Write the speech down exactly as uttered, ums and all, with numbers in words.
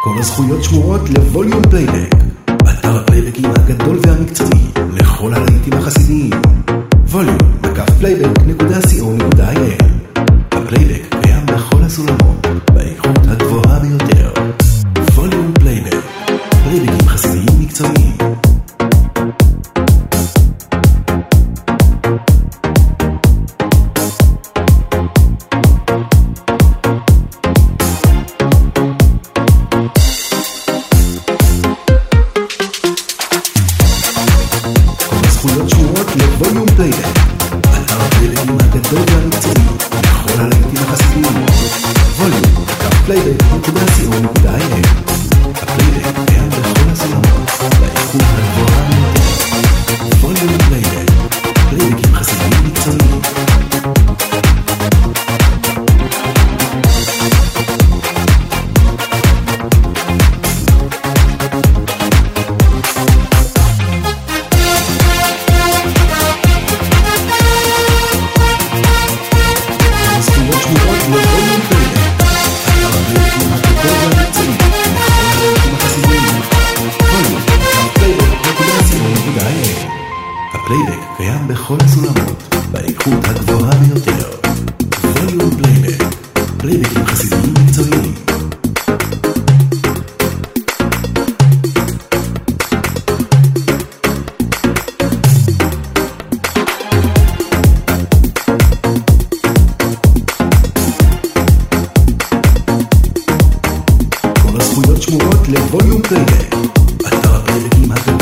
כל הזכויות שמורות לווליום פלייבק, אתר הפלייבקים הגדול והמקצועי לכל הלהיטים החסידיים. ווליום מקף פלייבק נקודה סי או נקודה איי אל. הפלייבק קיים בכל הסולמות באיכות הגבוהה ביותר. ווליום פלייבק, פלייבקים חסידיים מקצועיים. זכויות שמורות לווליום פלייבק, אתר הפלייבקים הגדול והמקצועי לכל הלהיטים החסידיים. ווליום מקף פלייבק נקודה סי או נקודה איי אל. הפלייבק קיים בכל הסולמות באיכות הגבוהה ביותר. ווליום פלייבק, פלייבקים חסידיים מקצועיים. הפלייבק קיים בכל הסולמות באיכות הגבוהה ביותר. ווליום פלייבק, פלייבקים חסידיים מקצועיים. כל הזכויות שמורות לווליום פלייבק, אתר הפלייבקים הגדול